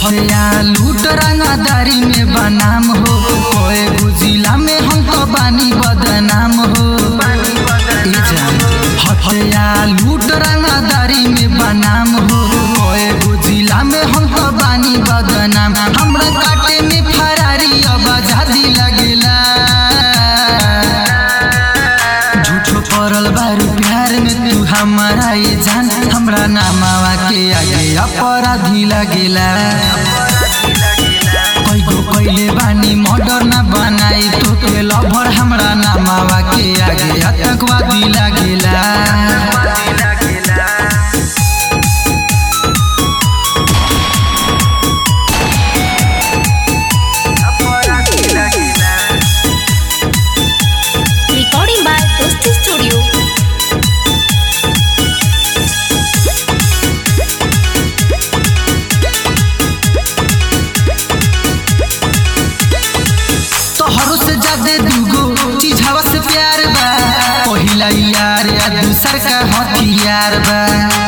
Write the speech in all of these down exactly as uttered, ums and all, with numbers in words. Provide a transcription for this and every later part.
हत्या लूट रंगदारी में बनाम हो, कोई जिला में हम तो बानी बदनाम हो। हत्या लूट रंगदारी में बनाम हो, कोई जिला में हम तो बानी बदनाम। हमरा काटे में फरारी अब आजादी लगेला, झूठो पड़ल बारू प्यार में तू हमारा ये जान। हमरा नामावा के आगे अपराधी लगेला, कैगो कैले बानी मर्डर ना बनाई तो के लवर। हमरा नामावा के आगे आतंकवादी लगेला। Recording by Dosti Studio. तोहरो से ज्यादा दूगो चीजवा से प्यार बा, पहिला यार या दूसर का हथियार बा।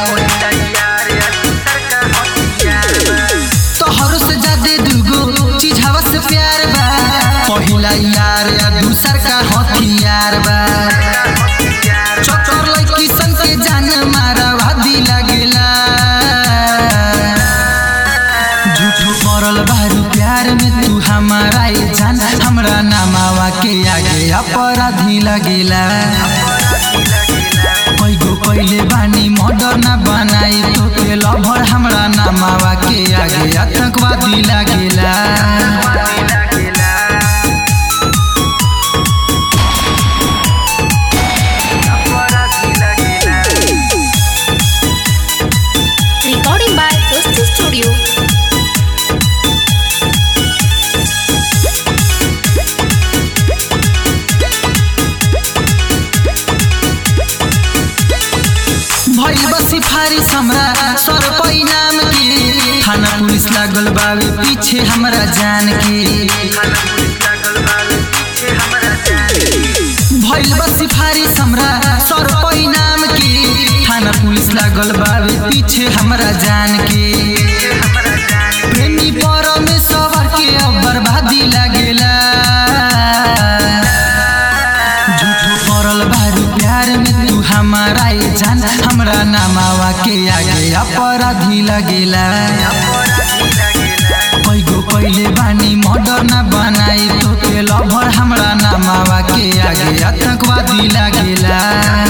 तोहरो से ज्यादा दूगो चीजवा से प्यार बा, पहिला यार या दूसर का हथियार बा। चोटर लड़की सन के जान मारा वादी लगेला, झूठो पड़ल बारू प्यार में तू हमारा ये जान। हमरा नामावा के आगे अपराधी लगेला, कैगो कैले बानी मर्डर ना बनाई तो के लवर। हमरा नामावा के आगे आतंकवादी लगेला। Recording by Dosti Studio. भइल बा सिफारिश हमरा सर पैनाम के, थाना पुलिस लागल बावे पीछे हमरा जान के। भइल बा सिफारिश हमरा सर पैनाम के, थाना पुलिस लागल बावे पीछे हमरा जान के। प्रेमी परमेश्वर के अब बर्बादी लगेला, झूठो पड़ल बारू प्यार में तू हमारा ये जान। हमरा नामावा के आगे अपराधी लगेला, कैगो कैले बानी मर्डर ना बनाई तो के लवर। हमरा नामावा के आगे आतंकवादी लगेला।